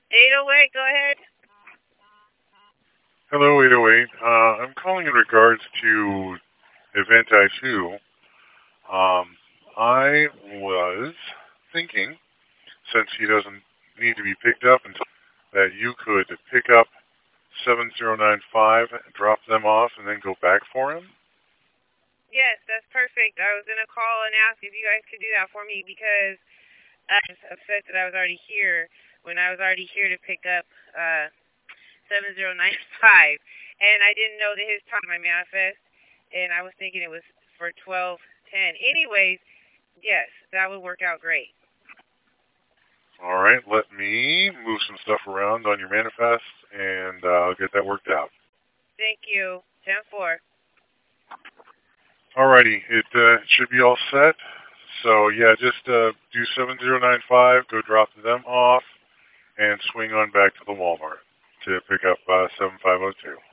808, go ahead. Hello, 808. I'm calling in regards to Event I2. Um, I was thinking, since he doesn't need to be picked up, that you could pick up 7095, drop them off, and then go back for him. Yes, that's perfect. I was going to call and ask if you guys could do that for me because I was upset that I was already here when I was already here to pick up 7095. And I didn't know that his time my manifest, and I was thinking it was for 1210. Anyways, yes, that would work out great. All right, let me move some stuff around on your manifest, and I'll get that worked out. Thank you. 10-4. Alrighty, it should be all set. So yeah, just do 7095, go drop them off, and swing on back to the Walmart to pick up 7502.